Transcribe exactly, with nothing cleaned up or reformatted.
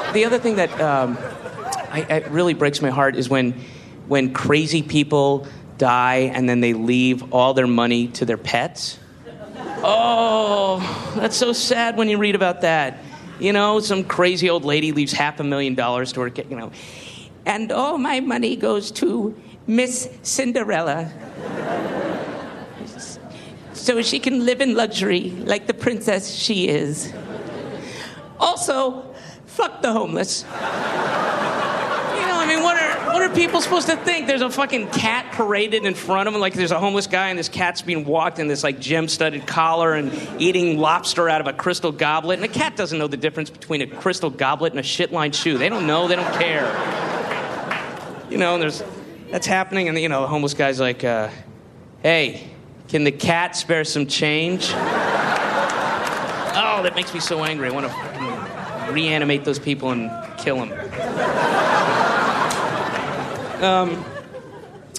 the other thing that um, I, I really breaks my heart is when when crazy people die and then they leave all their money to their pets. Oh, that's so sad when you read about that. You know, some crazy old lady leaves half a million dollars to her kid, you know. And all my money goes to Miss Cinderella. So she can live in luxury like the princess she is. Also, fuck the homeless. You know, I mean, what are what are people supposed to think? There's a fucking cat paraded in front of them, like there's a homeless guy and this cat's being walked in this like gem-studded collar and eating lobster out of a crystal goblet. And the cat doesn't know the difference between a crystal goblet and a shit-lined shoe. They don't know, they don't care. You know, and there's that's happening, and you know, the homeless guy's like, uh, hey, can the cat spare some change? Oh, that makes me so angry. I want to fucking reanimate those people and kill them. Um,